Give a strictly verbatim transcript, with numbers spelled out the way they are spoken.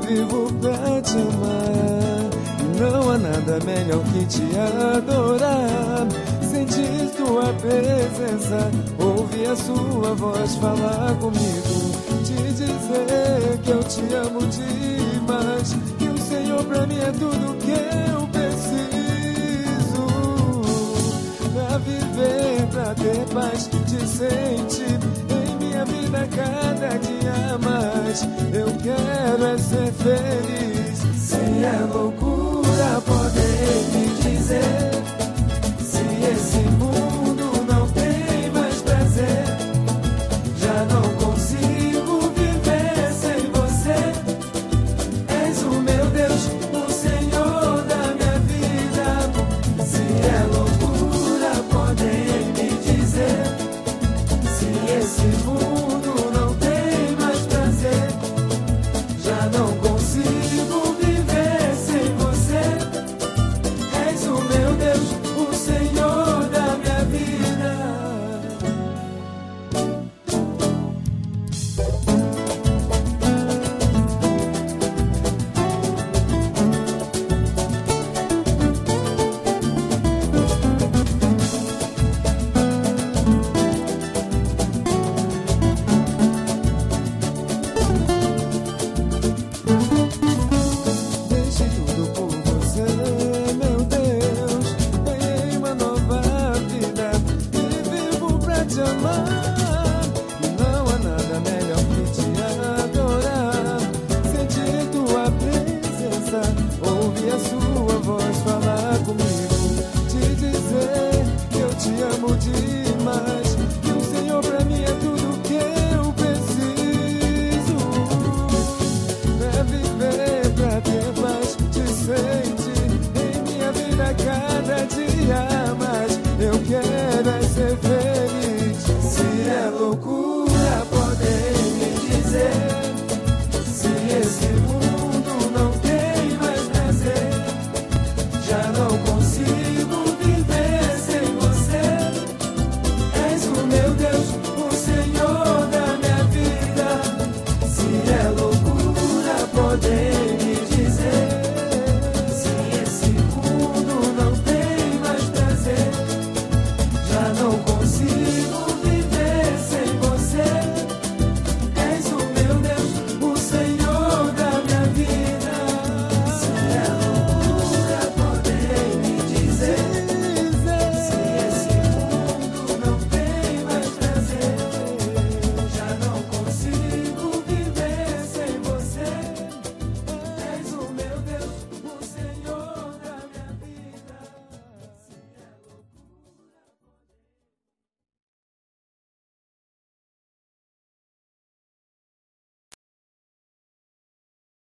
vivo pra te amar. E não há nada melhor que te adorar. Sentir tua presença, ouvir a sua voz falar comigo, te dizer que eu te amo demais, que o Senhor pra mim é tudo que eu preciso. Pra viver, pra ter paz, te sentir em minha vida cada dia mais. Eu quero é ser feliz, sem a loucura